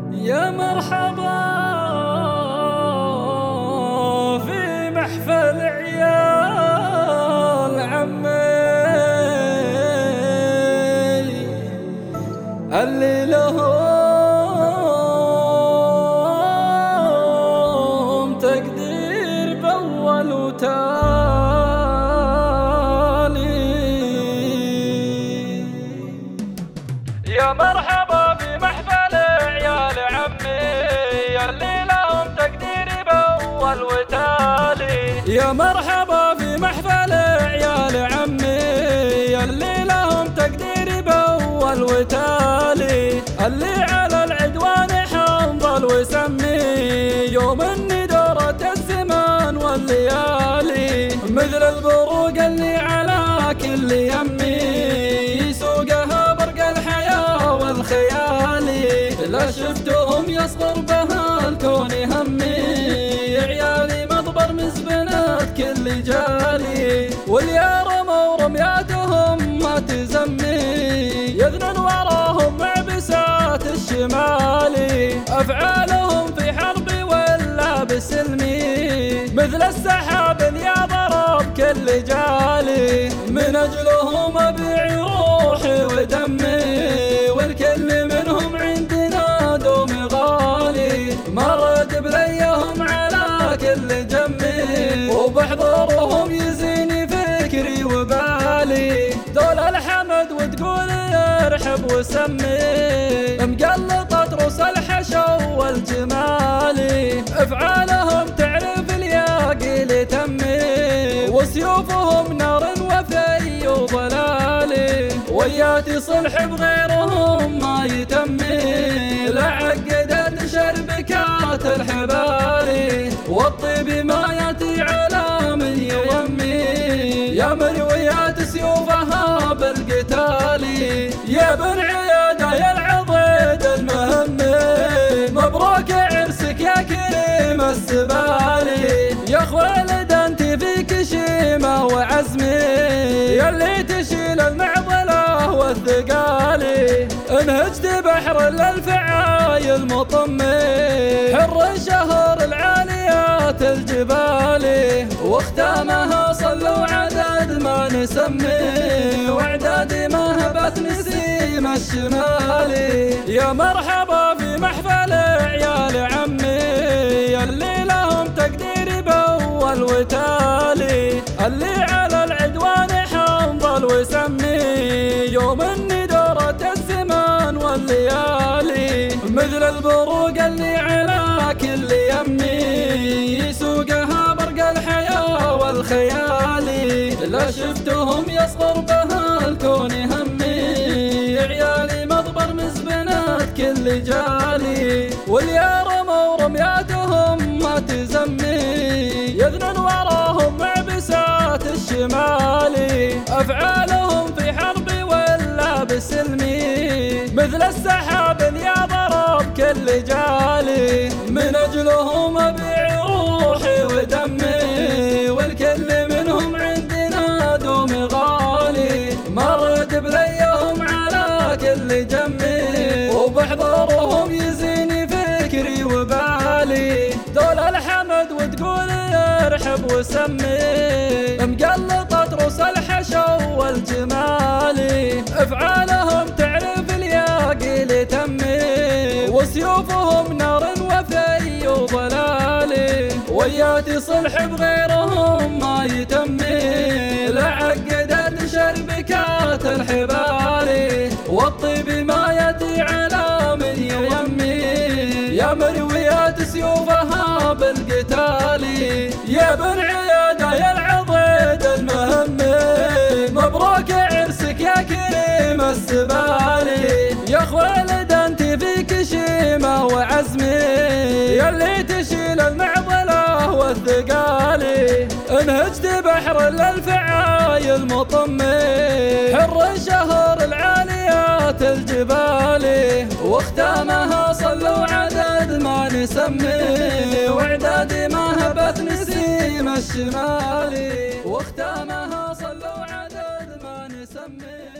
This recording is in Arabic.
يا مرحبا في محفل عيال عمي اللي لهم تقدير بأول وتالي. يا مرحبا في محفل عيال عمي اللي لهم تقدير بأول وتالي. يا مرحبا في محفل عيال عمي اللي لهم تقدير بأول وتالي. اللي على العدوان حنظل وسمي يوم الندرة الزمان والليالي، مثل البروق اللي على كل يمي يسوقها برق الحياة والخيالي. لا شفتهم يصغر بها الكون همي، عيالي مضبر مزبنات كل جالي، واليا رموا رمياتهم ما تزمي يذنن وراهم معبسات الشمالي. أفعالهم في حرب ولا بسلمي مثل السحاب يا ضرب كل جالي. من أجلهم أبيع روحي ودمي والكل منهم عندنا دوم غالي. مرت بليهم على كل جمي وبحضورهم يزيني فكري وبالي. دول الحمد وتقول ارحب وسمي مقلطة رؤوس الحشا والجمالي. افعالهم تعرف الياقي تمي وسيوفهم نار وفي وضلالي. وياتي صلح بغيرهم ما يتمي لعقدت شربكات الحبالي. والطيب ما ياتي على من يومي يا مرويات سيوفها بالقتال. يا بن عيادة يا العضيد المهمي مبروك عرسك يا كريم السبالي. يا خوالد انت فيك شيمة وعزمي يلي تشيل المعضلة والثقالي. انهجت بحر للفعايل مطمي حر الشهر العاليات الجبالي. واختامها صلوا عدد ما نسمي واعداد ما هبت نسيم الشمالي. يا مرحبا في محفل عيال عمي اللي لهم تقدير بأول وتالي. اللي على العدوان حنظل وسمي يوم الندرة الزمان والليالي، مثل البروق اللي على كل يمي يسوقها برق الحياة والخيالي. لا شفتهم يصغر بها الكون همي، عيالي مضبر مزبنات كل جالي، واليا رموا رمياتهم ما تزمي يذنن وراهم معبسات الشمالي. أفعالهم في حرب ولا بسلمي مثل السحاب يا ضرب كل جالي. من أجلهم أبيع روحي ودمي والكل منهم عندنا دوم غالي. مرت بليهم على كل جمي وبحضورهم يزيني فكري وبالي. دول الحمد وتقول ارحب وسمي مقلطة رؤوس الحشا والجمالي. افعالهم تعرف الياقي تمي وسيوفهم نار وفي وضلالي. وياتي صلح بغيرهم ما يتمي لعقدت شربكات الحبالي. والطيب ما ياتي على من يومي يا مرويات سيوفها بالقتال. يا بن عيادة يا العضيد المهمي مبروك عرسك يا كريم السبالي. يا خوالد انت فيك شيمة وعزمي يلي تشيل المعضلة والثقالي. انهجت بحر للفعايل مطمي حر الشهر العاليات الجبالي. واختامها صلوا عدد ما نسمي واعداد ما هبت نسيم الشمالي. واختامها صلوا عدد ما نسمي